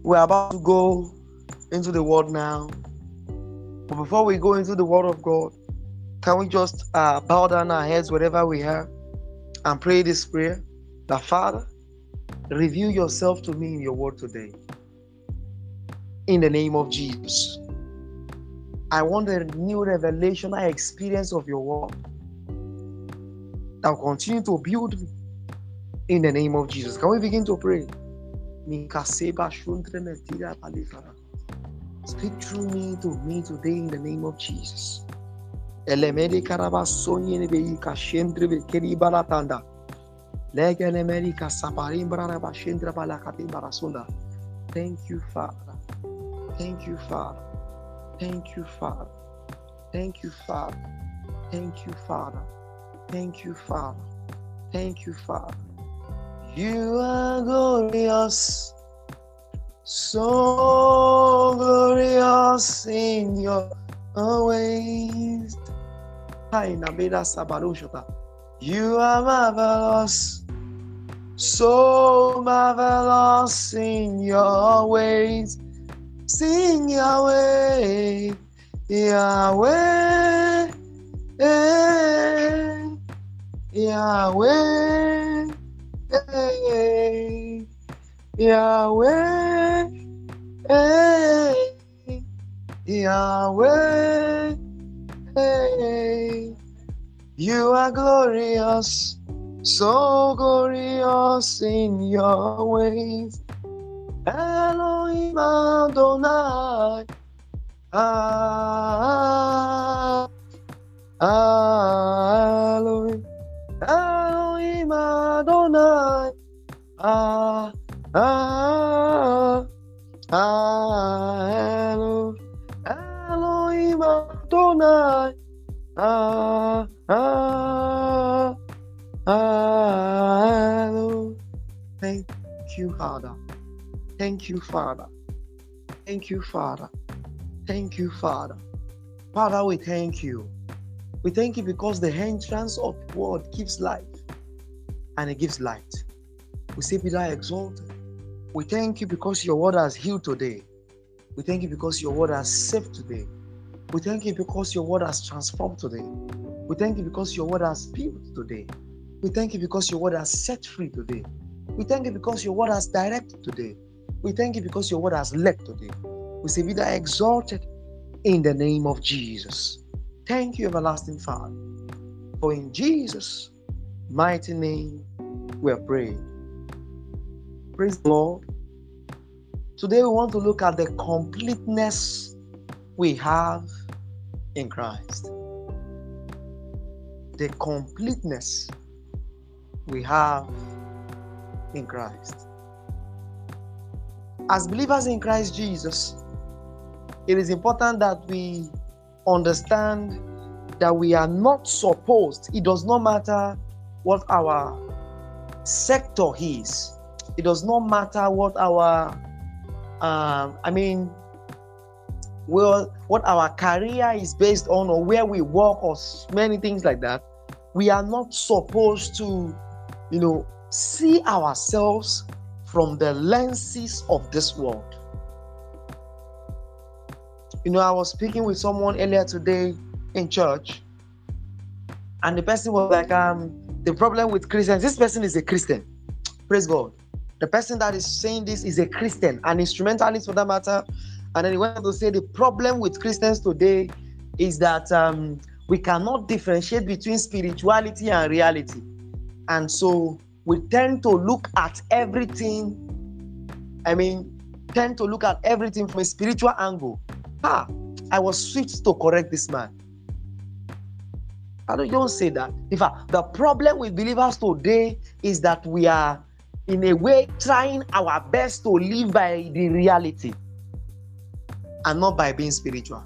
We're about to go into the word now. But before we go into the word of God, can we just bow down our heads wherever we are and pray this prayer? That Father, reveal yourself to me in your word today. In the name of Jesus. I want a new revelational experience of your word that will continue to build me in the name of Jesus. Can we begin to pray? Speak through me to me today in the name of Jesus. Thank you, Father. Thank you, Father. Thank you, Father. Thank you, Father. Thank you, Father. Thank you, Father. Thank you, Father. You are glorious, so glorious in your ways. You are marvelous, so marvelous in your ways. Sing Yahweh, Yahweh, Yahweh, Yahweh, Yahweh. You are glorious, so glorious in your ways. Elohim Adonai, Elohim, Elohim Adonai, Elohim Adonai, Thank you, Father. Thank you, Father. Thank you, Father. Thank you, Father. Father, we thank you. We thank you because the entrance of the word gives life and it gives light. We say, be thou exalted. We thank you because your word has healed today. We thank you because your word has saved today. We thank you because your word has transformed today. We thank you because your word has built today. We thank you because your word has set free today. We thank you because your word has directed today. We thank you because your word has led today. We say, be thou exalted in the name of Jesus. Thank you, everlasting Father. For in Jesus' mighty name we are praying. Praise the Lord. Today we want to look at the completeness we have in Christ. The completeness we have in Christ. As believers in Christ Jesus, it is important that we understand that we are not supposed, it does not matter what our sector is, it does not matter what our what our career is based on, or where we work, or many things like that. We are not supposed to, see ourselves from the lenses of this world. I was speaking with someone earlier today in church, and the person was like, the problem with Christians, this person is a Christian. Praise God. The person that is saying this is a Christian, an instrumentalist for that matter. And then he went on to say the problem with Christians today is that we cannot differentiate between spirituality and reality. And so we tend to look at everything, from a spiritual angle. I was swift to correct this man. I don't say that. In fact, the problem with believers today is that we are, in a way, trying our best to live by the reality and not by being spiritual.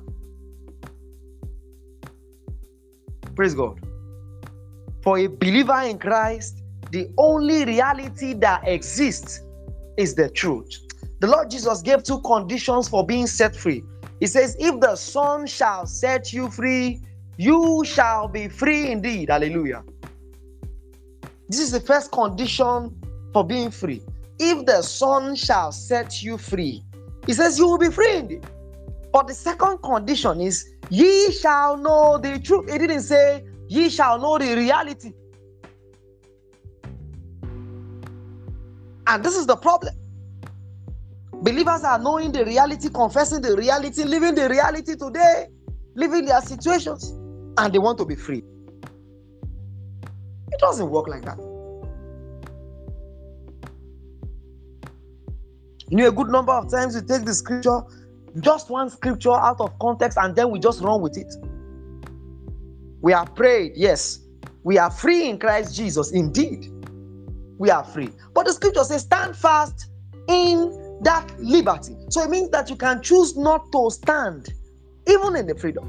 Praise God. For a believer in Christ, the only reality that exists is the truth. The Lord Jesus gave two conditions for being set free. He says, if the Son shall set you free, you shall be free indeed. Hallelujah. This is the first condition for being free. If the Son shall set you free, He says you will be free indeed. But the second condition is, ye shall know the truth. It didn't say, ye shall know the reality. And this is the problem. Believers are knowing the reality, confessing the reality, living the reality today, living their situations, and they want to be free. It doesn't work like that. You know, a good number of times we take the scripture, just one scripture out of context, and then we just run with it. We are prayed, yes. We are free in Christ Jesus. Indeed, we are free. But the scripture says, stand fast in that liberty. So it means that you can choose not to stand, even in the freedom.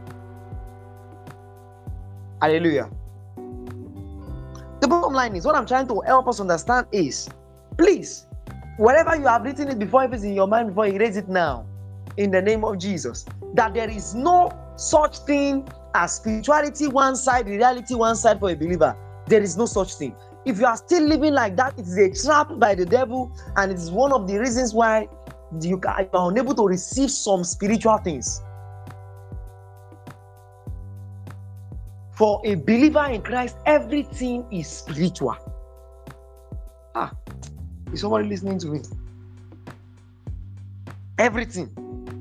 Hallelujah. The bottom line is, what I'm trying to help us understand is, please, wherever you have written it before, if it's in your mind before, erase it now. In the name of Jesus. That there is no such thing as spirituality one side, reality one side for a believer. There is no such thing. If you are still living like that, it is a trap by the devil, and it is one of the reasons why you are unable to receive some spiritual things. For a believer in Christ, everything is spiritual. Is somebody listening to me? Everything.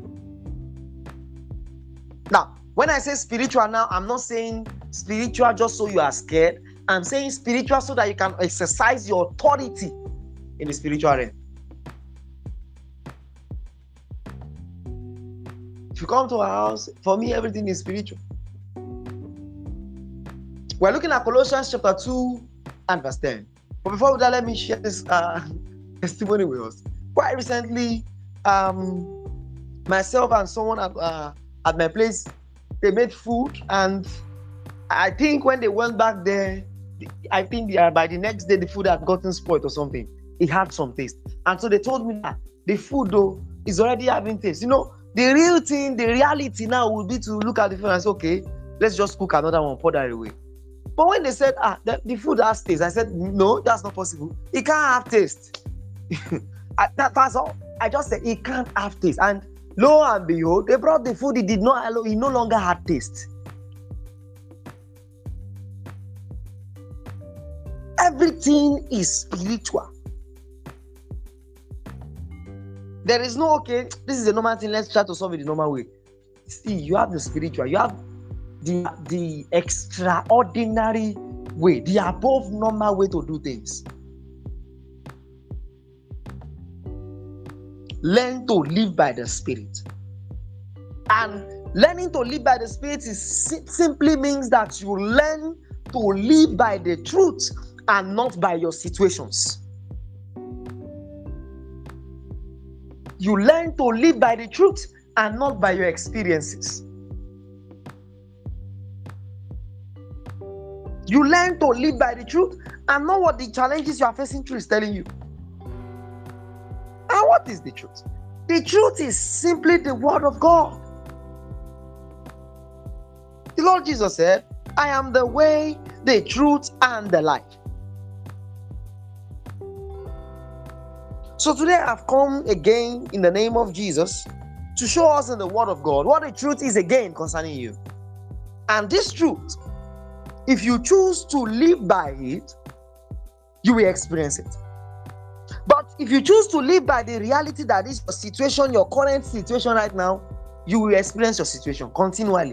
Now, when I say spiritual now, I'm not saying spiritual just so you are scared. I'm saying spiritual so that you can exercise your authority in the spiritual realm. If you come to our house, for me, everything is spiritual. We're looking at Colossians chapter 2 and verse 10. But before that, let me share this testimony with us. Quite recently, myself and someone at my place, they made food, and I think when they went back there, I think by the next day the food had gotten spoiled or something. It had some taste, and so they told me that the food though is already having taste. You know, the real thing, the reality now would be to look at the food and say, okay, let's just cook another one, pour that away. But when they said, the food has taste, I said, no, that's not possible. It can't have taste. That's all. I just said it can't have taste, and lo and behold, they brought the food. It no longer had taste. Everything is spiritual. There is no, okay, this is a normal thing, let's try to solve it the normal way. See, you have the spiritual, you have the extraordinary way, the above normal way to do things. Learn to live by the Spirit. And learning to live by the Spirit simply means that you learn to live by the truth and not by your situations. You learn to live by the truth and not by your experiences. You learn to live by the truth and not what the challenges you are facing through is telling you. And what is the truth? The truth is simply the word of God. The Lord Jesus said, I am the way, the truth, and the life. So today I've come again in the name of Jesus to show us in the word of God what the truth is again concerning you. And this truth, if you choose to live by it, you will experience it. But if you choose to live by the reality that is your situation, your current situation right now, you will experience your situation continually.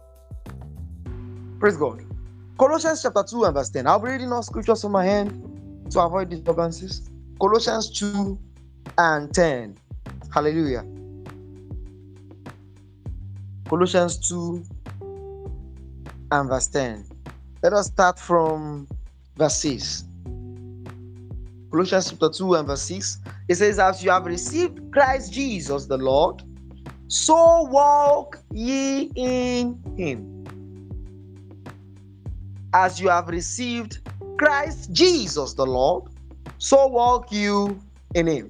Praise God. Colossians chapter 2 and verse 10. I'll be reading all scriptures from my hand to avoid disturbances. Colossians 2 and 10. Hallelujah. Colossians 2 and verse 10. Let us start from verse 6. Colossians chapter 2 and verse 6. It says, as you have received Christ Jesus the Lord, so walk ye in him. As you have received Christ Jesus the Lord, so walk you in him.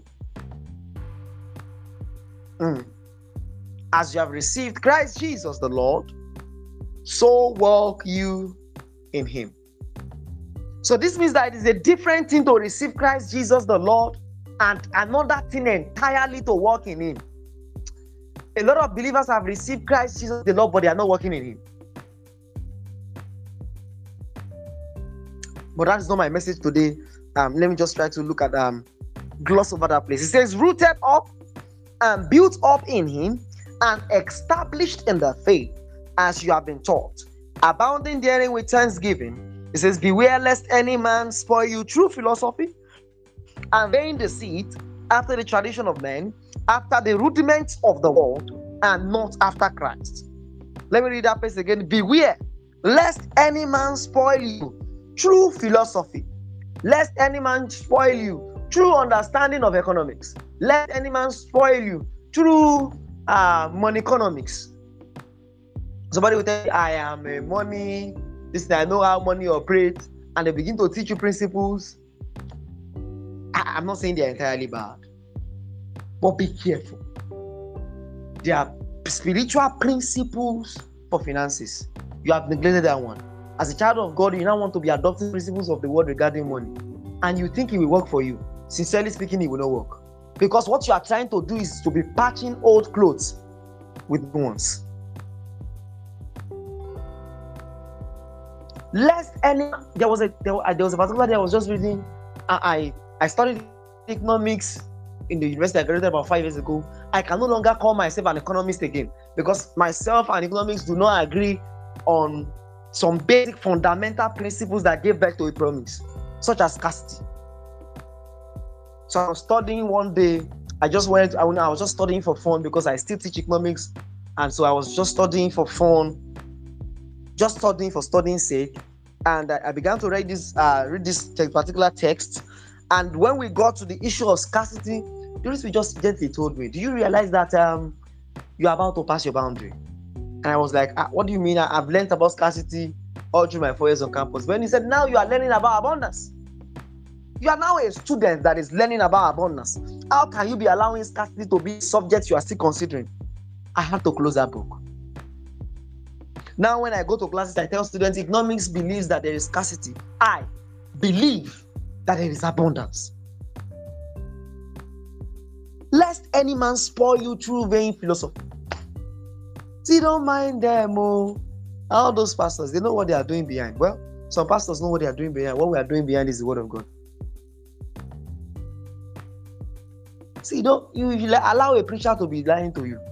As you have received Christ Jesus the Lord, so walk you in him. So this means that it is a different thing to receive Christ Jesus the Lord and another thing entirely to walk in Him. A lot of believers have received Christ Jesus the Lord, but they are not walking in Him. But that is not my message today. Let me just try to look at gloss over that place. It says, rooted up and built up in Him and established in the faith as you have been taught, abounding therein with thanksgiving. It says, beware lest any man spoil you through philosophy and vain deceit, after the tradition of men, after the rudiments of the world, and not after Christ. Let me read that place again. Beware lest any man spoil you through philosophy, lest any man spoil you through understanding of economics, lest any man spoil you through money economics. Somebody will tell you, I am a money, this I know how money operates, and they begin to teach you principles. I'm not saying they're entirely bad, but be careful. There are spiritual principles for finances. You have neglected that one. As a child of God, you now want to be adopting principles of the world regarding money, and you think it will work for you. Sincerely speaking, it will not work. Because what you are trying to do is to be patching old clothes with new ones. There was a particular day I was just reading. I studied economics in the university I graduated about 5 years ago. I can no longer call myself an economist again, because myself and economics do not agree on some basic fundamental principles that gave birth to economics, such as scarcity. So I was studying one day. I was just studying for fun because I still teach economics, and so I was just studying for fun, just studying for studying's sake. And I began to read this particular text. And when we got to the issue of scarcity, the Holy Spirit just gently told me, do you realize that you're about to pass your boundary? And I was like, what do you mean? I've learned about scarcity all through my 4 years on campus. When he said, now you are learning about abundance. You are now a student that is learning about abundance. How can you be allowing scarcity to be subject you are still considering? I had to close that book. Now when I go to classes, I tell students, economics believes that there is scarcity. I believe that there is abundance. Lest any man spoil you through vain philosophy. See, don't mind them. All those pastors, they know what they are doing behind. Well, some pastors know what they are doing behind. What we are doing behind is the word of God. See, don't you allow a preacher to be lying to you.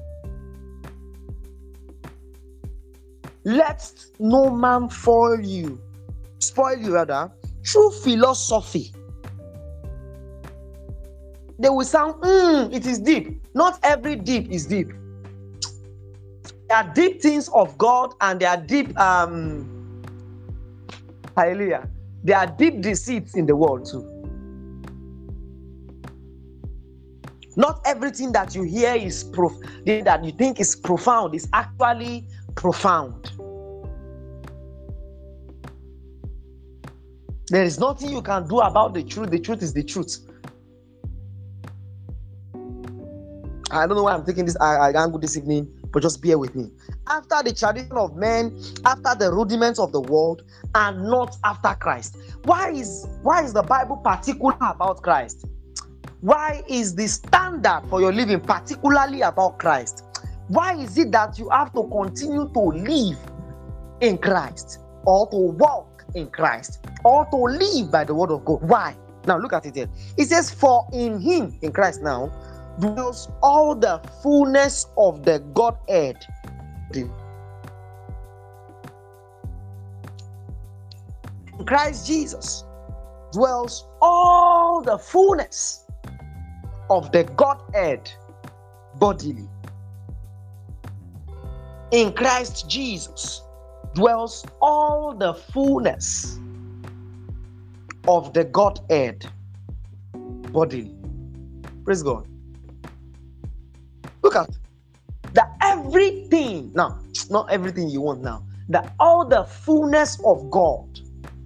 Let no man spoil you rather, through philosophy. They will sound, it is deep. Not every deep is deep. There are deep things of God, and there are deep, hallelujah. There are deep deceits in the world too. Not everything that you hear that you think is profound is actually profound. There is nothing you can do about the truth. The truth is the truth. I don't know why I'm taking this angle this evening, but just bear with me. After the tradition of men, after the rudiments of the world, and not after Christ. Why is the Bible particular about Christ? Why is the standard for your living particularly about Christ? Why is it that you have to continue to live in Christ, or to walk in Christ, or to live by the word of God? Why? Now look at it here. It says, for in Him, in Christ now, dwells all the fullness of the Godhead. In Christ Jesus dwells all the fullness of the Godhead bodily. In Christ Jesus dwells all the fullness of the Godhead bodily. Praise God. Look at that everything. Now, not everything you want now. That all the fullness of God.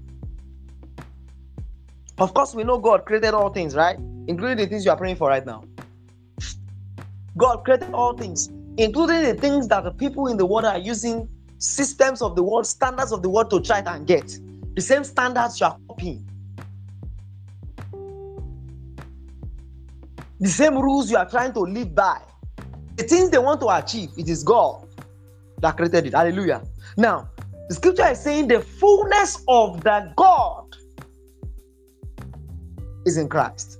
Of course, we know God created all things, right? Including the things you are praying for right now. God created all things, including the things that the people in the world are using systems of the world, standards of the world to try and get. The same standards you are copying. The same rules you are trying to live by. The things they want to achieve, it is God that created it. Hallelujah. Now, the scripture is saying the fullness of the God is in Christ.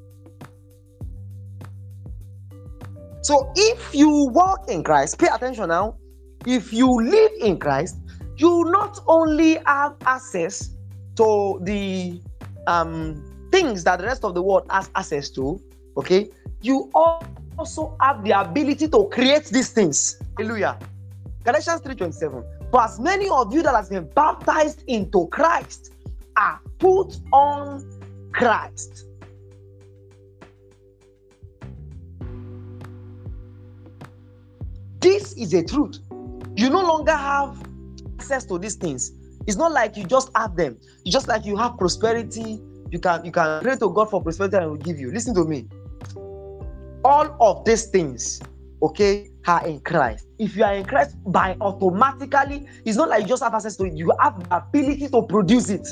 So if you walk in Christ, pay attention now. If you live in Christ, you not only have access to the things that the rest of the world has access to, okay? You also have the ability to create these things. Hallelujah. Galatians 3:27. For as many of you that have been baptized into Christ are put on Christ. This is a truth. You no longer have access to these things. It's not like you just have them. It's just like you have prosperity. You can pray to God for prosperity and He will give you. Listen to me. All of these things, okay, are in Christ. If you are in Christ, by automatically, it's not like you just have access to it. You have the ability to produce it.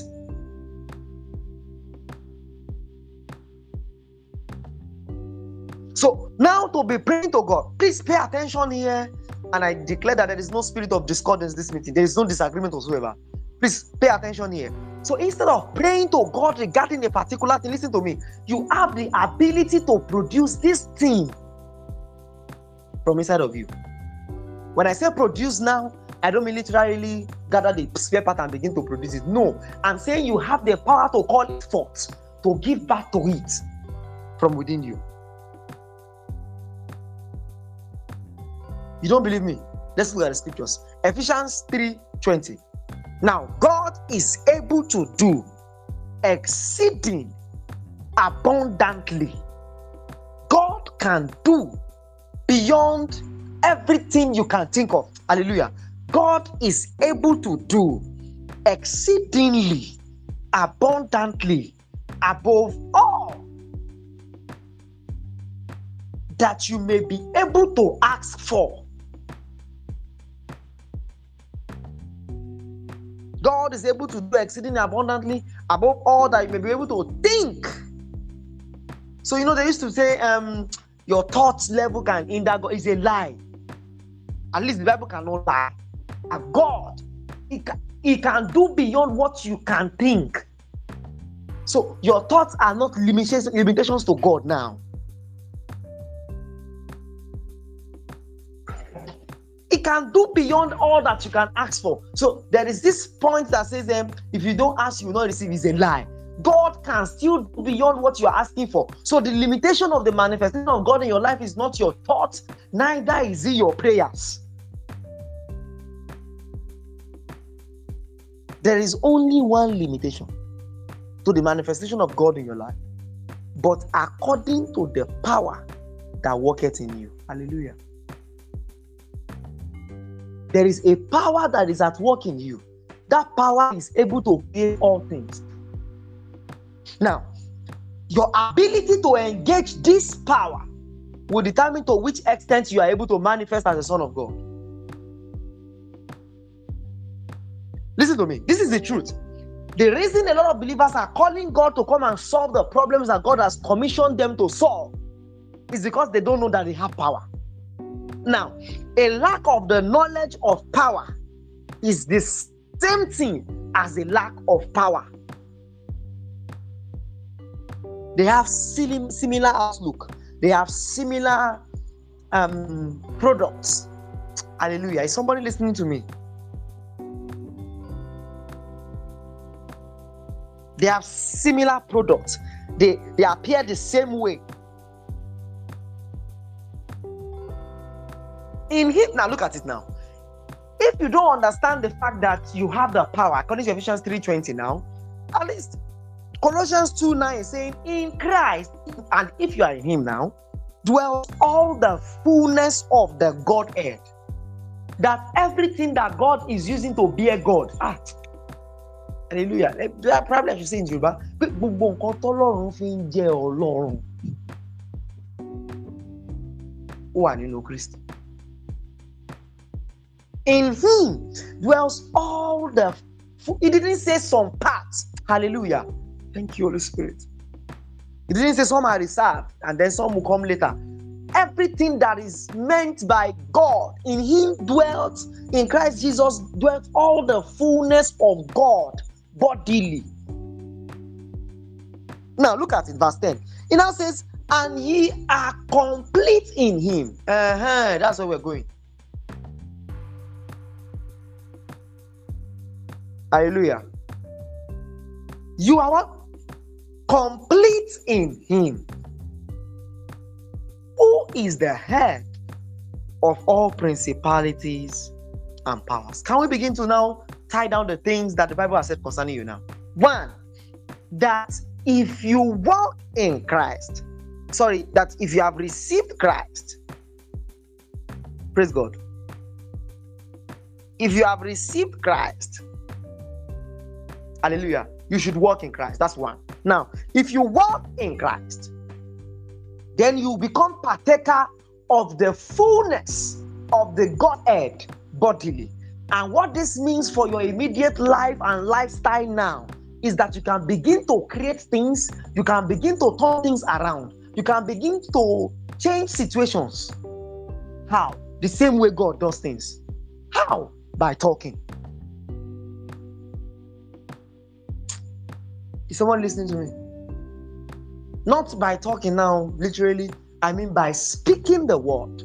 So now to be praying to God, please pay attention here. And I declare that there is no spirit of discordance in this meeting. There is no disagreement whatsoever. Please pay attention here. So instead of praying to God regarding a particular thing, listen to me. You have the ability to produce this thing from inside of you. When I say produce now, I don't mean literally gather the spare part and begin to produce it. No, I'm saying you have the power to call it forth, to give back to it from within you. You don't believe me? Let's look at the scriptures. Ephesians 3:20. Now, God is able to do exceeding abundantly. God can do beyond everything you can think of. Hallelujah. God is able to do exceedingly abundantly above all that you may be able to ask for. God is able to do exceedingly abundantly above all that you may be able to think. So, they used to say, your thoughts level can hinder God. It's a lie. At least the Bible cannot lie. God, He can do beyond what you can think. So, your thoughts are not limitations to God now. It can do beyond all that you can ask for. So there is this point that says, if you don't ask, you will not receive. Is a lie. God can still do beyond what you are asking for. So the limitation of the manifestation of God in your life is not your thoughts, neither is it your prayers. There is only one limitation to the manifestation of God in your life, but according to the power that worketh in you. Hallelujah. There is a power that is at work in you. That power is able to create all things. Now, your ability to engage this power will determine to which extent you are able to manifest as a son of God. Listen to me. This is the truth. The reason a lot of believers are calling God to come and solve the problems that God has commissioned them to solve is because they don't know that they have power. Now, a lack of the knowledge of power is the same thing as a lack of power. They have similar outlook. They have similar products. Hallelujah. Is somebody listening to me? They have similar products. They appear the same way. In Him, now look at it now. If you don't understand the fact that you have the power, according to Ephesians 3:20 now, at least Colossians 2:9 is saying, in Christ, and if you are in Him now, dwells all the fullness of the Godhead. That everything that God is using to be a God. Hallelujah. Probably I should say in Yoruba, gbogbo nǹkan t'Ọlọ́run fi ń jẹ́ Ọlọ́run ó wà nínú Kristi. In Him dwells all the. He didn't say some parts. Hallelujah. Thank you, Holy Spirit. It didn't say some are reserved and then some will come later. Everything that is meant by God, in him dwelt, in Christ Jesus dwelt all the fullness of God bodily. Now look at it, verse 10. It now says, and ye are complete in him. That's where we're going. Hallelujah. You are what? Complete in him, who is the head of all principalities and powers. Can we begin to now tie down the things that the Bible has said concerning you now? One, that if you walk in Christ, that if you have received Christ, praise God. If you have received Christ, hallelujah, you should walk in Christ. That's one. Now, if you walk in Christ, then you become partaker of the fullness of the Godhead bodily. And what this means for your immediate life and lifestyle now is that you can begin to create things, you can begin to turn things around, you can begin to change situations. How? The same way God does things. How? By talking. Is someone listening to me? Not by talking now, literally, I mean by speaking the word.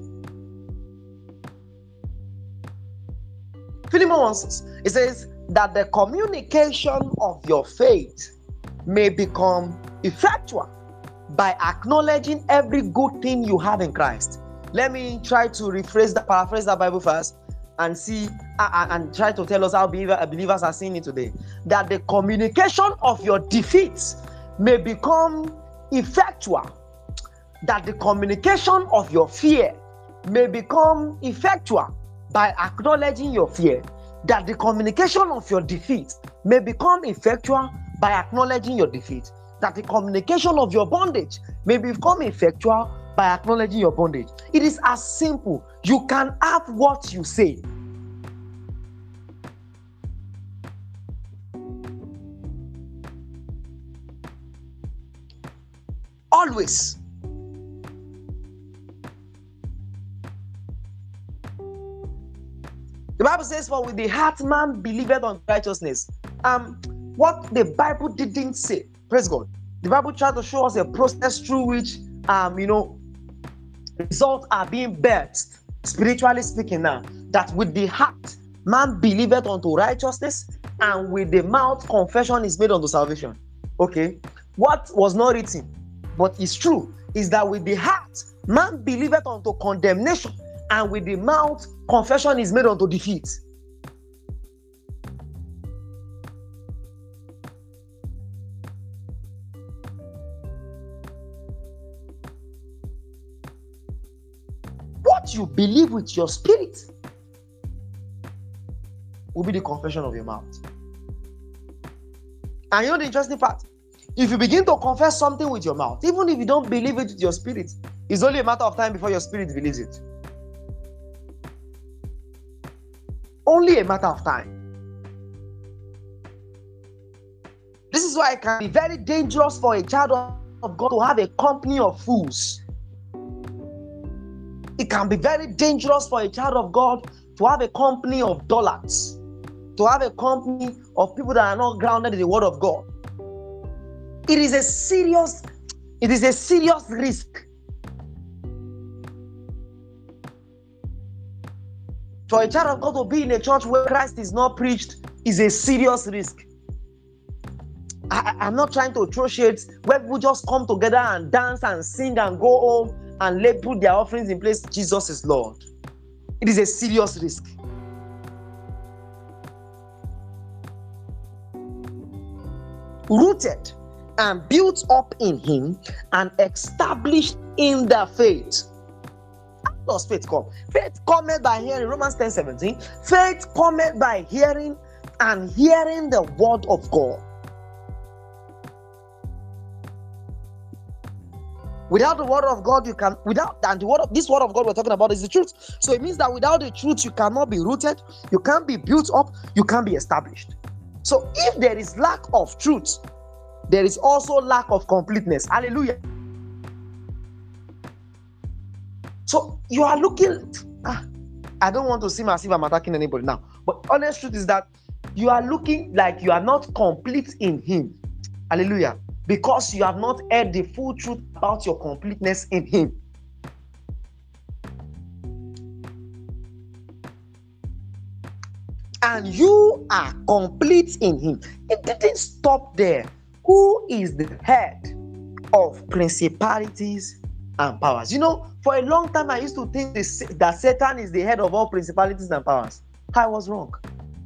Philemon 1:6, it says that the communication of your faith may become effectual by acknowledging every good thing you have in Christ. Let me try to paraphrase that Bible first and see and try to tell us how believers are seeing it today. That the communication of your defeats may become effectual. That the communication of your fear may become effectual by acknowledging your fear. That the communication of your defeat may become effectual by acknowledging your defeat. That the communication of your bondage may become effectual by acknowledging your bondage. It is as simple. You can have what you say. Always. The Bible says, for with the heart man believeth unto righteousness. What the Bible didn't say, praise God. The Bible tried to show us a process through which results are being birthed, spiritually speaking now. That with the heart man believeth unto righteousness, and with the mouth confession is made unto salvation. Okay. What was not written, but is true, is that with the heart man believeth unto condemnation, and with the mouth confession is made unto defeat. What you believe with your spirit will be the confession of your mouth. And you know the interesting part? If you begin to confess something with your mouth, even if you don't believe it with your spirit, it's only a matter of time before your spirit believes it. Only a matter of time. This is why it can be very dangerous for a child of God to have a company of fools. It can be very dangerous for a child of God to have a company of dullards, to have a company of people that are not grounded in the word of God. It is a serious risk. For a child of God to be in a church where Christ is not preached is a serious risk. I'm not trying to throw shades where people just come together and dance and sing and go home and put their offerings in place. Jesus is Lord. It is a serious risk. Rooted and built up in him and established in the faith. How does faith come? Faith cometh by hearing. Romans 10:17. Faith cometh by hearing, and hearing the word of God. Without the word of God, this word of God we're talking about is the truth. So it means that without the truth, you cannot be rooted, you can't be built up, you can't be established. So if there is lack of truth, there is also lack of completeness. Hallelujah. So you are looking, I don't want to seem as if I'm attacking anybody now, but honest truth is that you are looking like you are not complete in him. Hallelujah. Because you have not heard the full truth about your completeness in him. And you are complete in him. It didn't stop there. Who is the head of principalities and powers? You know, for a long time I used to think that Satan is the head of all principalities and powers. I was wrong.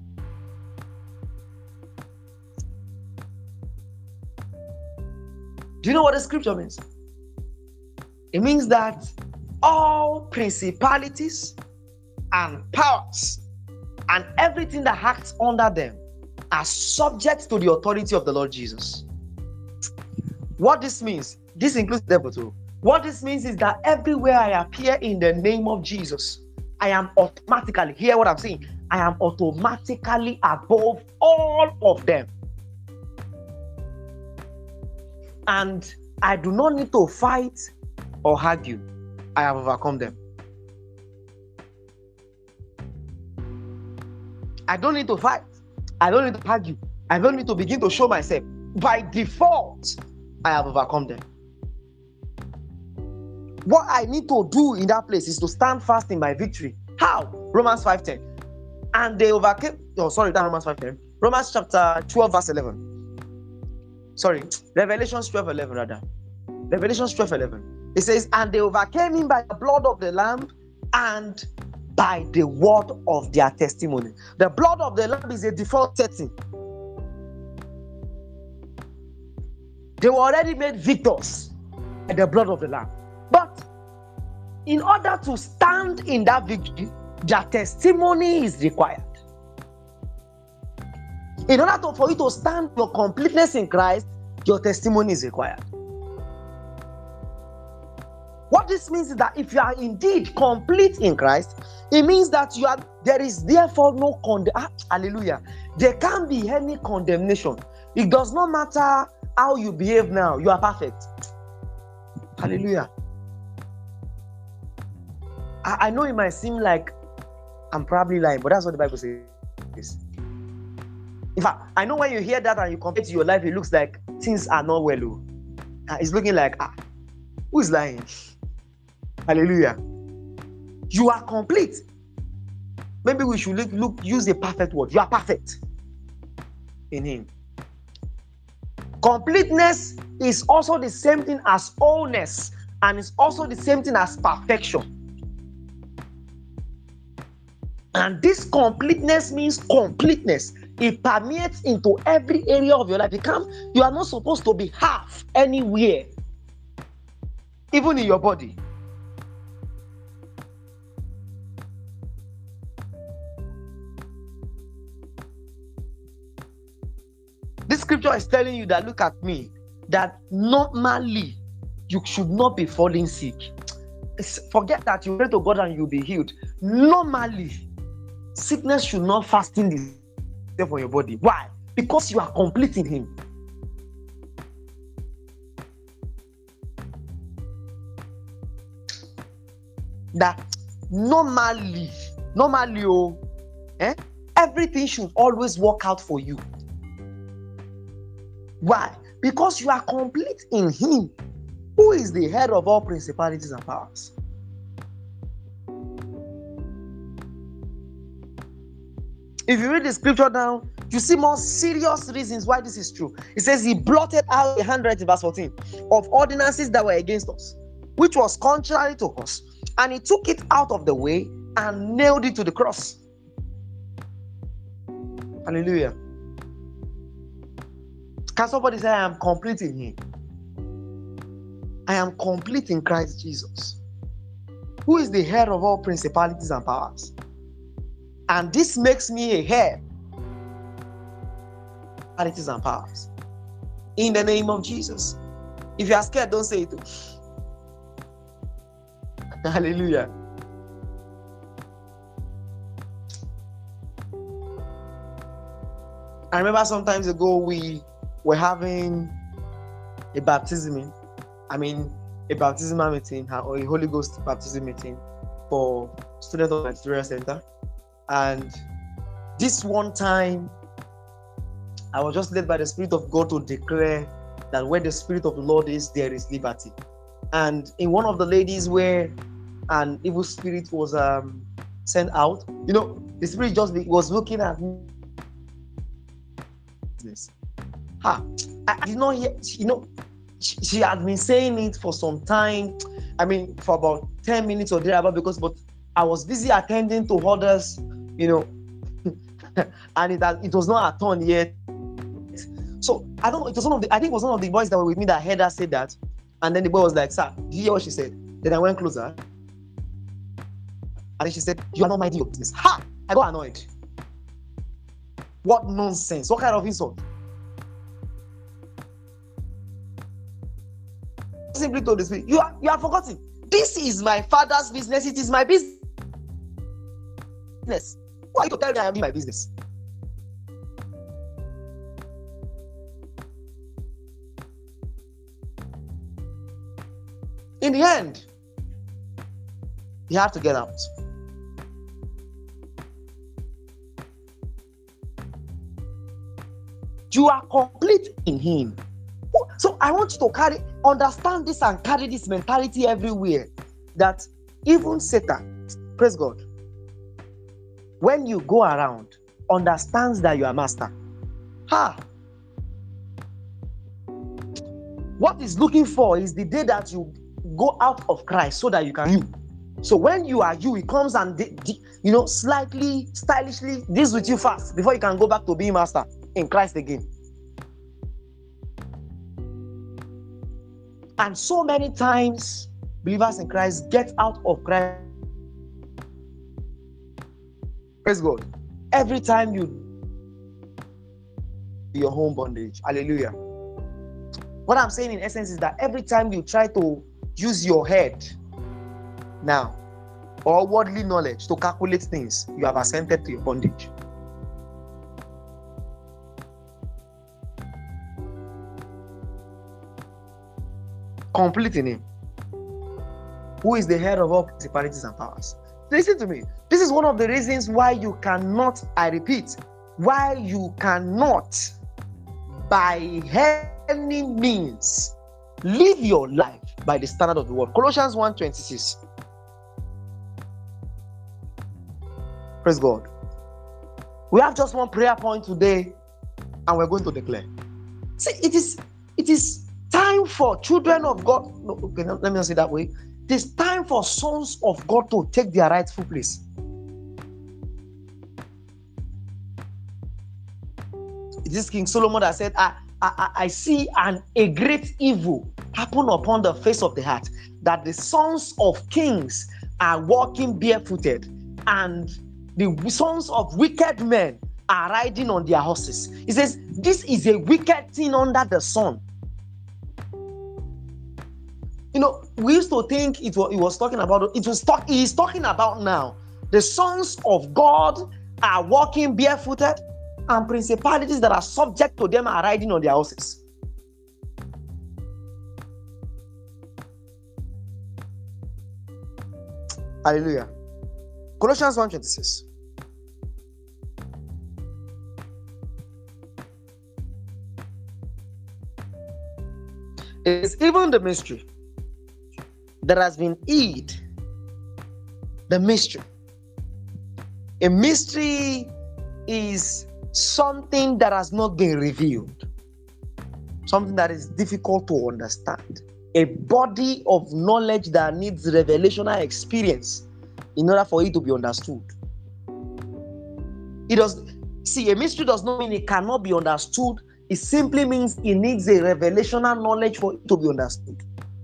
Do you know what the scripture means? It means that all principalities and powers and everything that acts under them are subject to the authority of the Lord Jesus. What this means, this includes the devil too. What this means is that everywhere I appear in the name of Jesus, I am automatically, hear what I'm saying, I am automatically above all of them. And I do not need to fight or argue. I have overcome them. I don't need to fight. I don't need to argue. I don't need to begin to show myself. By default, I have overcome them. What I need to do in that place is to stand fast in my victory. How? Romans 5:10. And they overcame. Oh, sorry, that's Romans 5:10. Romans chapter 12, verse 11. Sorry, Revelations 12:11 rather. Revelations 12:11. It says, and they overcame him by the blood of the Lamb and by the word of their testimony. The blood of the Lamb is a default setting. They were already made victors by the blood of the Lamb. But in order to stand in that victory, their testimony is required. In order for you to stand your completeness in Christ, your testimony is required. What this means is that if you are indeed complete in Christ, it means that there is therefore no condemnation. Hallelujah. There can't be any condemnation. It does not matter how you behave now, you are perfect. Hallelujah. I know it might seem like I'm probably lying, but that's what the Bible says. In fact, I know when you hear that and you compare to your life, it looks like things are not well. It's looking like, who is lying? Hallelujah. You are complete. Maybe we should use a perfect word. You are perfect in him. Completeness is also the same thing as wholeness, and it's also the same thing as perfection. And this completeness means completeness. It permeates into every area of your life. You are not supposed to be half anywhere, even in your body. This scripture is telling you that, look at me, that normally you should not be falling sick. Forget that you pray to God and you'll be healed. Normally, sickness should not fasten itself on your body. Why? Because you are complete in him. That normally, everything should always work out for you. Why? Because you are complete in him, who is the head of all principalities and powers. If you read the scripture down, you see more serious reasons why this is true. It says he blotted out the handwriting, verse 14, of ordinances that were against us, which was contrary to us, and he took it out of the way and nailed it to the cross. Hallelujah. Can somebody say, I am complete in him? I am complete in Christ Jesus, who is the head of all principalities and powers. And this makes me a head of principalities and powers. In the name of Jesus. If you are scared, don't say it. Hallelujah. I remember some times ago we were having a baptism, I mean, a baptismal meeting or a Holy Ghost baptism meeting for students of the tutorial center. And this one time, I was just led by the Spirit of God to declare that where the Spirit of the Lord is, there is liberty. And in one of the ladies where an evil spirit was sent out, the spirit was looking at me. I did not hear, she had been saying it for some time. I mean, for about 10 minutes or thereabout, but I was busy attending to others, and it was not a turn yet. So I think it was one of the boys that were with me that heard her say that. And then the boy was like, "Sir, did you hear what she said?" Then I went closer. And then she said, "You are not minding your business." Ha! I got annoyed. What nonsense. What kind of insult? Simply told the spirit, you are forgotten. This is my father's business. It is my business. Why you tell me I am doing my business? In the end, you have to get out. You are complete in Him. So I want you to understand this and carry this mentality everywhere. That even Satan, praise God, when you go around, understands that you are master. What he's looking for is the day that you go out of Christ so that you can you. So when you are you, he comes and slightly stylishly deals with you fast before you can go back to being master in Christ again. And so many times believers in Christ get out of Christ. Praise God. Every time your home bondage. Hallelujah. What I'm saying in essence is that every time you try to use your head now or worldly knowledge to calculate things, you have assented to your bondage. Complete in Him, who is the head of all principalities and powers. Listen to me. This is one of the reasons why you cannot, I repeat, why you cannot by any means live your life by the standard of the world. Colossians 1:26. Praise God. We have just one prayer point today, and we're going to declare. See, it is time for children of God. No, okay, let me not say that way. It is time for sons of God to take their rightful place. It is King Solomon that said, I see a great evil happen upon the face of the earth, that the sons of kings are walking barefooted, and the sons of wicked men are riding on their horses. He says, this is a wicked thing under the sun. We used to think he was talking about, he is talking about now. The sons of God are walking barefooted, and principalities that are subject to them are riding on their horses. Hallelujah. Colossians 1:26. It is even the mystery that has been hid. The mystery. A mystery is something that has not been revealed. Something that is difficult to understand. A body of knowledge that needs revelational experience in order for it to be understood. A mystery does not mean it cannot be understood. It simply means it needs a revelational knowledge for it to be understood.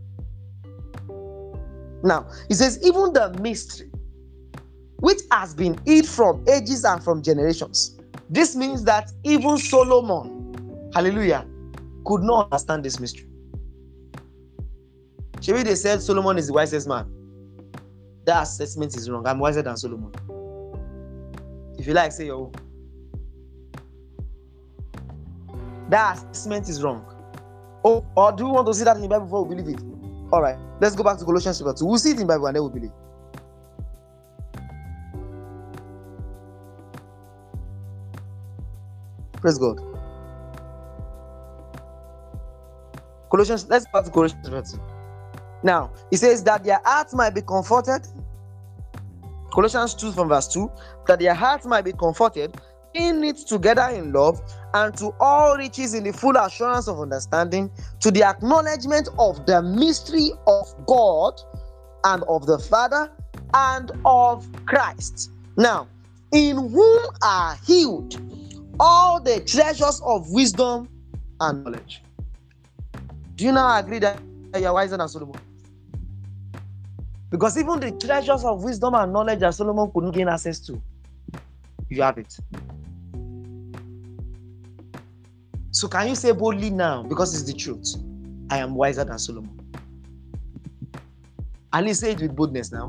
Now, it says, even the mystery, which has been hid from ages and from generations. This means that even Solomon, hallelujah, could not understand this mystery. Maybe they said Solomon is the wisest man. That assessment is wrong. I'm wiser than Solomon. If you like, say your own. That assessment is wrong. Oh, or do we want to see that in the Bible before we believe it? All right, let's go back to Colossians chapter 2. We'll see it in the Bible and then we'll believe. Praise God. Colossians, let's go back to Colossians chapter 2. Now, it says that their hearts might be comforted. Colossians 2 from verse 2, that their hearts might be comforted, in it together in love, and to all riches in the full assurance of understanding, to the acknowledgement of the mystery of God and of the Father and of Christ. Now, in whom are hid all the treasures of wisdom and knowledge. Do you now agree that you are wiser than Solomon? Because even the treasures of wisdom and knowledge that Solomon couldn't gain access to, you have it. So can you say boldly now, because it's the truth, I am wiser than Solomon? At least say it with boldness now.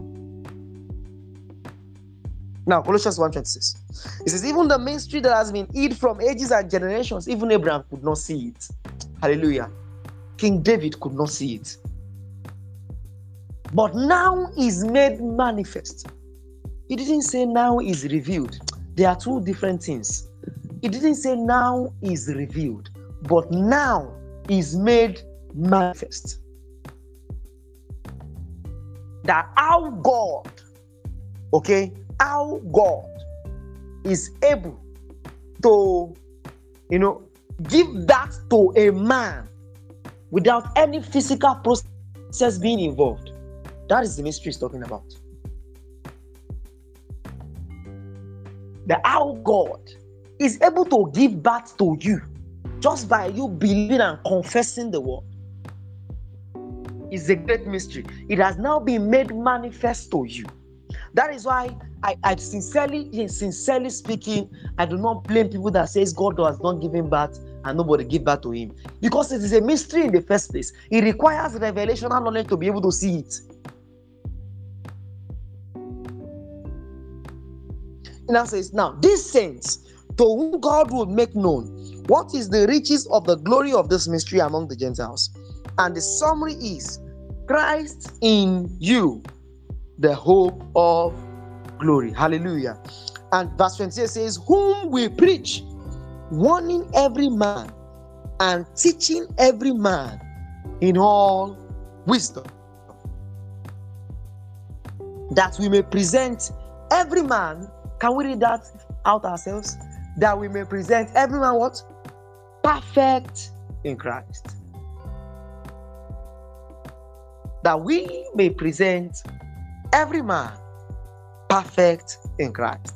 Now, Colossians 1:26. It says, even the mystery that has been hid from ages and generations, even Abraham could not see it. Hallelujah. King David could not see it. But now is made manifest. He didn't say now is revealed. There are two different things. It didn't say now is revealed, but now is made manifest. That how God, how God is able to, give that to a man without any physical process being involved. That is the mystery he's talking about. The how God is able to give birth to you just by you believing and confessing the word is a great mystery. It has now been made manifest to you. That is why I sincerely speaking, I do not blame people that says God has not given birth and nobody give birth to him. Because it is a mystery in the first place. It requires revelational knowledge to be able to see it. It now says, now these saints, to whom God will make known what is the riches of the glory of this mystery among the Gentiles. And the summary is Christ in you, the hope of glory. Hallelujah. And verse 28 says, whom we preach, warning every man and teaching every man in all wisdom, that we may present every man. Can we read that out ourselves? That we may present every man what? Perfect in Christ. That we may present every man perfect in Christ.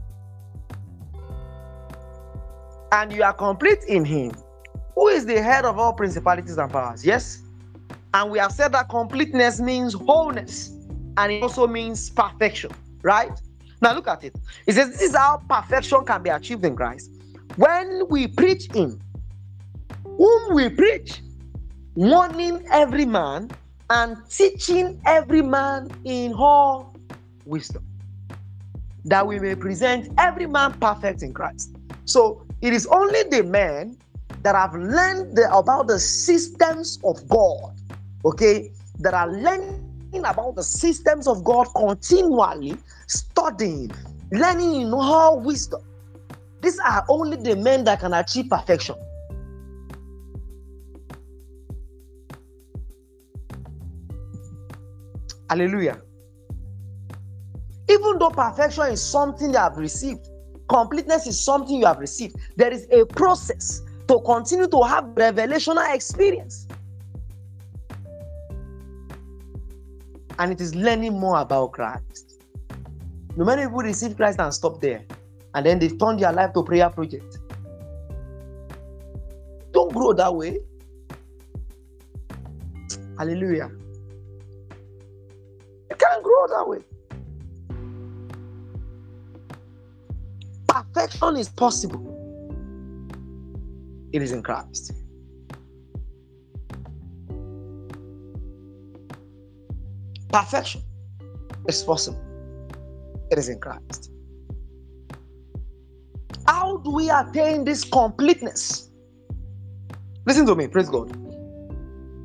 And you are complete in him, who is the head of all principalities and powers. Yes? And we have said that completeness means wholeness, and it also means perfection, right? Now look at it. It says this is how perfection can be achieved in Christ. When we preach him, whom we preach, warning every man and teaching every man in all wisdom, that we may present every man perfect in Christ. So it is only the men that have learned about the systems of God, that are learning about the systems of God continually, studying, learning in all wisdom. These are only the men that can achieve perfection. Hallelujah. Even though perfection is something you have received, completeness is something you have received, there is a process to continue to have revelational experience. And it is learning more about Christ. No many people receive Christ and stop there, and then they turn their life to prayer project. Don't grow that way. Hallelujah. You can't grow that way. Perfection is possible. It is in Christ. Perfection is possible. It is in Christ. How do we attain this completeness? Listen to me, praise God.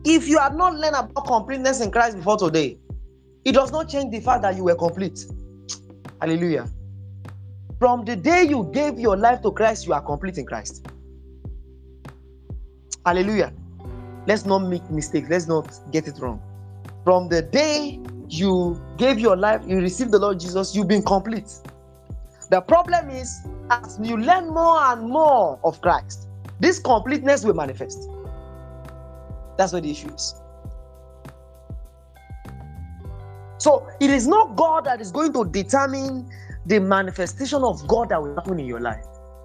If you had not learned about completeness in Christ before today, it does not change the fact that you were complete. Hallelujah. From the day you gave your life to Christ, you are complete in Christ. Hallelujah. Let's not make mistakes. Let's not get it wrong. From the day you gave your life, you received the Lord Jesus, you've been complete. The problem is, as you learn more and more of Christ, this completeness will manifest. That's what the issue is. So it is not God that is going to determine the manifestation of God that will happen in your life.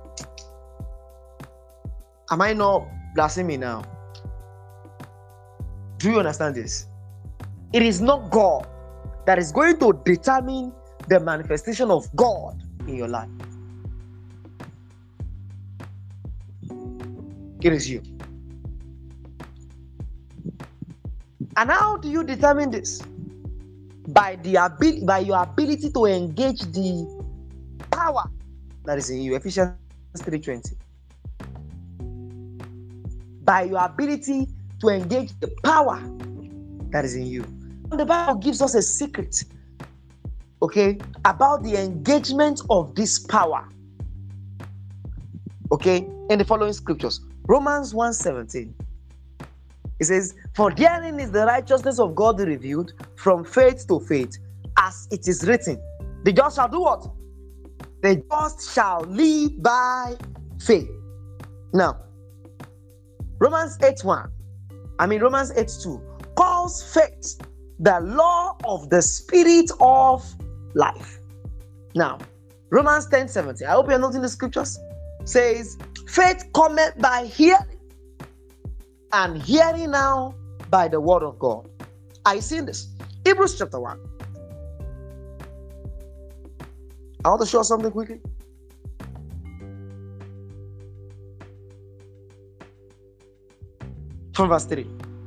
Am I not blaspheming now? Do you understand this? It is not God that is going to determine the manifestation of God in your life. It is you. And how do you determine this? By your ability to engage the power that is in you. Ephesians 3:20. By your ability to engage the power that is in you. And the Bible gives us a secret, okay, about the engagement of this power. Okay, in the following scriptures. Romans 1:17. It says, "For therein is the righteousness of God revealed from faith to faith, as it is written, the just shall do what? The just shall live by faith." Now, Romans 8:2 calls faith the law of the spirit of life. Now, Romans 10:17, I hope you're noting the scriptures, says, "Faith cometh by hearing, and hearing now by the word of God." Are you seeing this? Hebrews chapter 1. I want to show something quickly. From verse 3.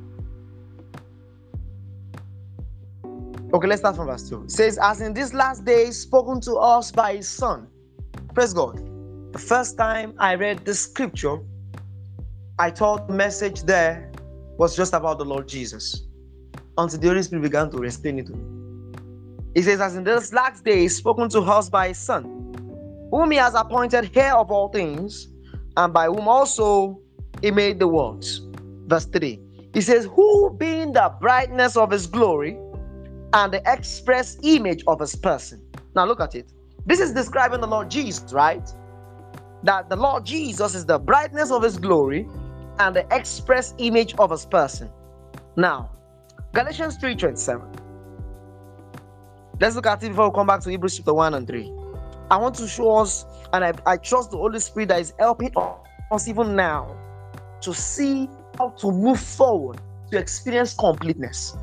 Okay, let's start from verse 2. It says, "As in these last days spoken to us by his Son." Praise God. The first time I read this scripture, I thought the message there was just about the Lord Jesus, until the Holy Spirit began to explain it to me. It says, "As in these last days spoken to us by his Son, whom he has appointed heir of all things, and by whom also he made the worlds." Verse 3. It says, "Who being the brightness of his glory and the express image of his person." Now look at it. This is describing the Lord Jesus, right? That the Lord Jesus is the brightness of his glory and the express image of his person. Now, Galatians 3:27. Let's look at it before we come back to Hebrews chapter 1 and 3. I want to show us, and I trust the Holy Spirit that is helping us even now to see how to move forward to experience completeness.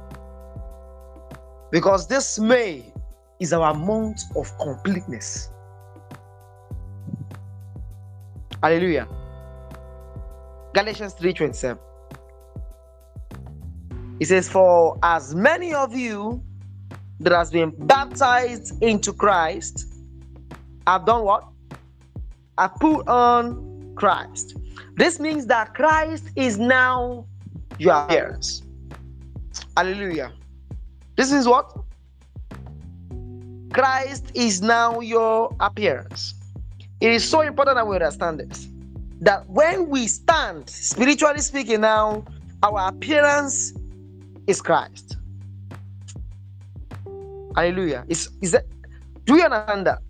Because this May is our month of completeness. Hallelujah. Galatians 3:27. It says, "For as many of you that has been baptized into Christ have done what? Have put on Christ." This means that Christ is now your appearance. Hallelujah. This is what? Christ is now your appearance. It is so important that we understand this. That when we stand, spiritually speaking now, our appearance is Christ. Hallelujah. Is that, do you understand that?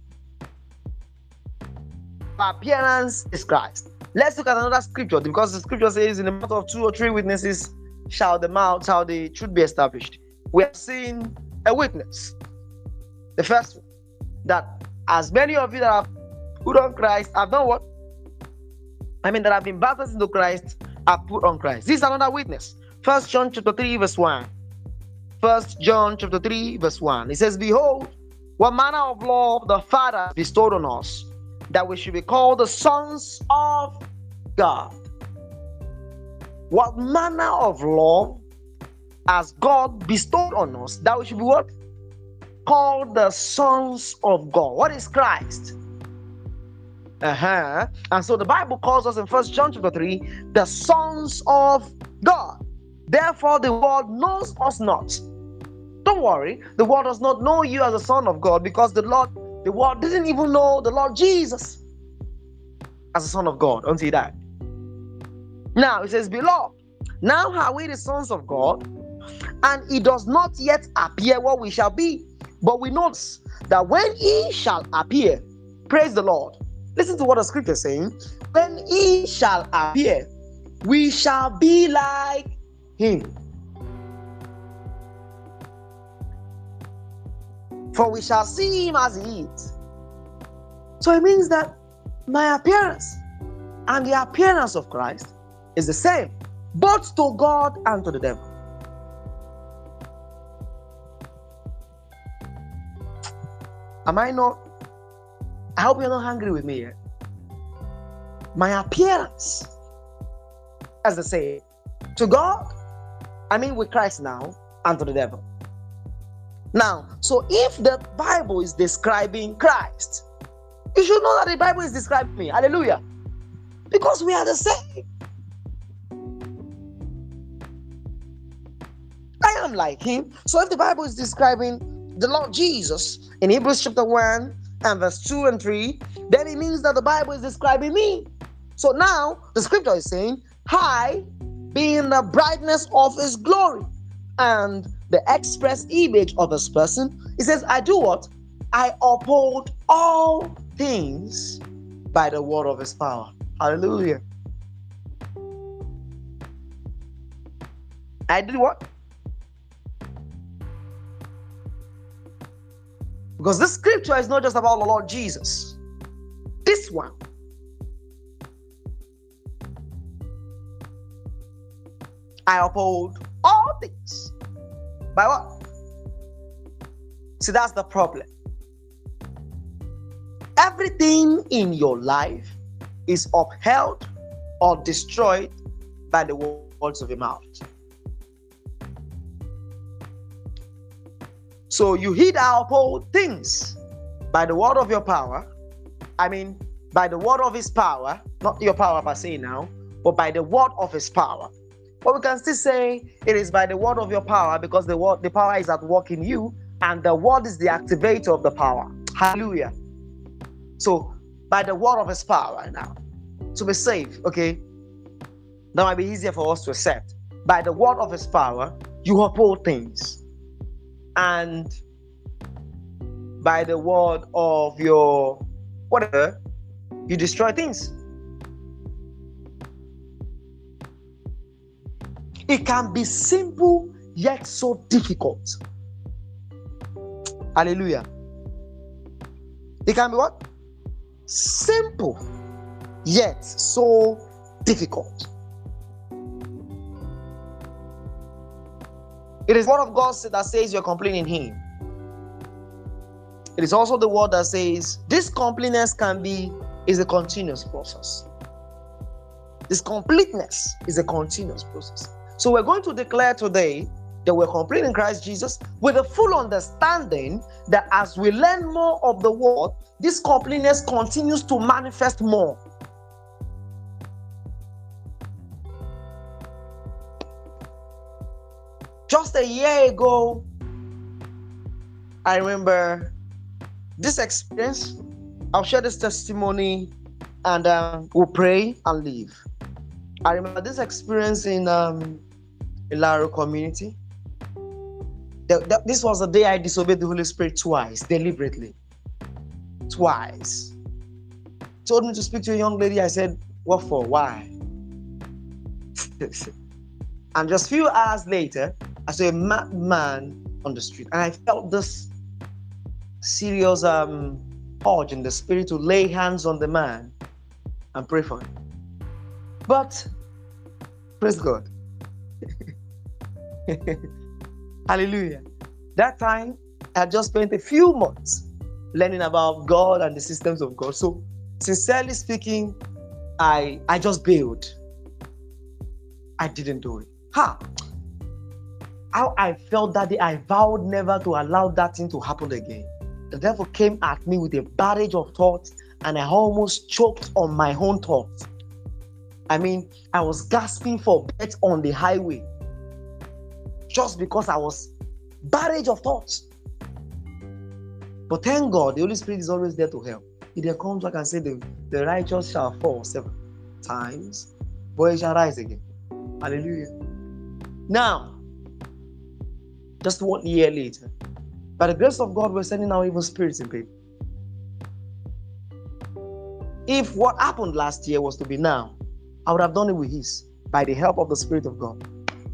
Our appearance is Christ. Let's look at another scripture, because the scripture says, "In the mouth of 2 or 3 witnesses shall the truth be established." We have seen a witness. The first one, that as many of you that have put on Christ have done what? That have been baptized into Christ have put on Christ. This is another witness. 1 John chapter 3 verse 1. 1 John chapter 3 verse 1. It says, "Behold, what manner of love the Father bestowed on us, that we should be called the sons of God." What manner of love has God bestowed on us, that we should be what? Called the sons of God. What is Christ? And so the Bible calls us in 1 John chapter 3 the sons of God. Therefore, the world knows us not. Don't worry, the world does not know you as a son of God, because the world didn't even know the Lord Jesus as a son of God until he died. Now it says, beloved, now are we the sons of God, and it does not yet appear what we shall be. But we know that when he shall appear, praise the Lord. Listen to what the scripture is saying. When he shall appear, we shall be like him. For we shall see him as he is. So it means that my appearance and the appearance of Christ is the same, both to God and to the devil. I hope you're not angry with me yet. My appearance as the same to God, with Christ now, and to the devil. Now, so if the Bible is describing Christ, you should know that the Bible is describing me. Hallelujah. Because we are the same. I am like him. So if the Bible is describing the Lord Jesus in Hebrews chapter 1 and verse 2 and 3, then it means that the Bible is describing me. So now the scripture is saying, I, being the brightness of his glory and the express image of his person, it says, I do what? I uphold all things by the word of his power. Hallelujah. I did what? Because this scripture is not just about the Lord Jesus. This one. I uphold all things. By what? See, that's the problem. Everything in your life is upheld or destroyed by the words of your mouth. So you heed our uphold things by the word of your power. By the word of his power, not your power per se now, but by the word of his power. But we can still say it is by the word of your power, because the power is at work in you, and the word is the activator of the power. Hallelujah. So by the word of his power now, to be safe, okay, that might be easier for us to accept. By the word of his power, you uphold things. And by the word of your whatever, you destroy things. It can be simple yet so difficult. Hallelujah. It can be what? Simple yet so difficult. It is the word of God that says you're complaining him. It is also the word that says this completeness is a continuous process. This completeness is a continuous process. So we're going to declare today that we're complete in Christ Jesus, with a full understanding that as we learn more of the word, this completeness continues to manifest more. Just a year ago, I remember this experience. I'll share this testimony and we'll pray and leave. I remember this experience in Laro community. This was the day I disobeyed the Holy Spirit twice, deliberately. Twice. Told me to speak to a young lady. I said, what for? Why? And just a few hours later, I saw a man on the street, and I felt this serious urge in the spirit to lay hands on the man and pray for him. But praise God. Hallelujah. That time, I had just spent a few months learning about God and the systems of God. So, sincerely speaking, I just bailed. I didn't do it. How I felt that day, I vowed never to allow that thing to happen again. The devil came at me with a barrage of thoughts, and I almost choked on my own thoughts. I was gasping for breath on the highway. just because I was barrage of thoughts. But thank God, the Holy Spirit is always there to help. He then comes back and says, the righteous shall fall 7 times, but he shall rise again. Hallelujah. Now, just 1 year later, by the grace of God, we're sending out evil spirits in people. If what happened last year was to be now, I would have done it with His, by the help of the Spirit of God.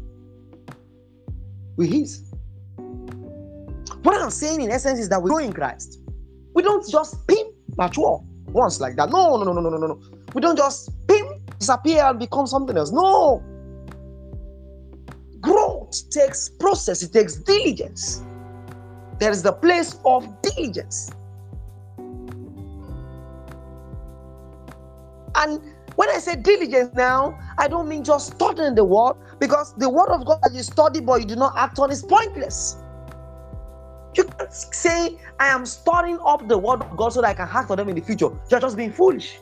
With His. What I'm saying in essence is that we grow in Christ. We don't just mature once like that. No. We don't just disappear and become something else. No. Growth takes process. It takes diligence. There is the place of diligence. And when I say diligence now, I don't mean just studying the word, because the word of God that you study but you do not act on is pointless. You can't say, I am studying up the word of God so that I can act on them in the future. You're just being foolish.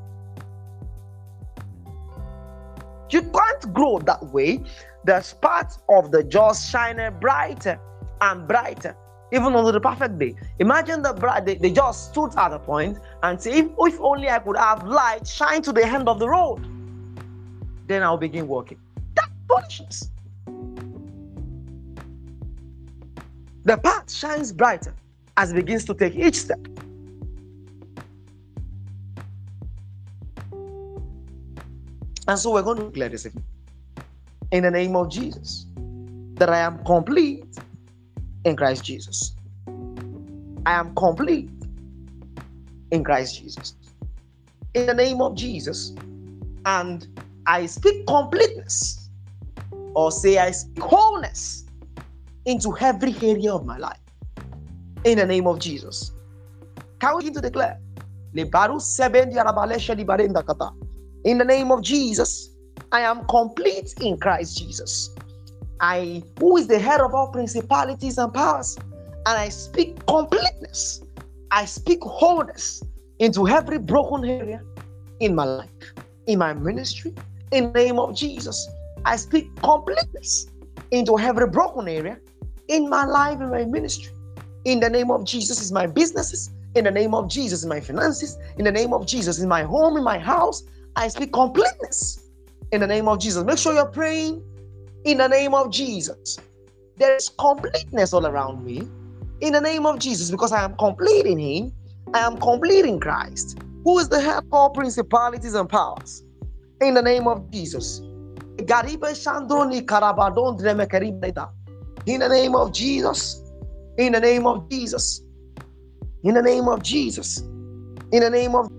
You can't grow that way. The sparks of the just shine brighter and brighter, even on the perfect day. Imagine they just stood at a point and say, if only I could have light shine to the end of the road, then I'll begin working. That's foolishness. The path shines brighter as it begins to take each step. And so we're going to declare this evening, in the name of Jesus, that I am complete in Christ Jesus. I am complete in Christ Jesus. In the name of Jesus. And I speak completeness, or say I speak wholeness into every area of my life. In the name of Jesus. Can we begin to declare? In the name of Jesus, I am complete in Christ Jesus. Who is the head of all principalities and powers, and I speak completeness. I speak wholeness into every broken area in my life, in my ministry. In the name of Jesus, I speak completeness into every broken area in my life, in my ministry. In the name of Jesus, is my businesses. In the name of Jesus, in my finances. In the name of Jesus, in my home, in my house. I speak completeness in the name of Jesus. Make sure you're praying in the name of Jesus. There is completeness all around me in the name of Jesus, because I am complete in Him. I am complete in Christ, who is the head of all principalities and powers. In the name of Jesus. In the name of Jesus. In the name of Jesus. In the name of Jesus. In the name of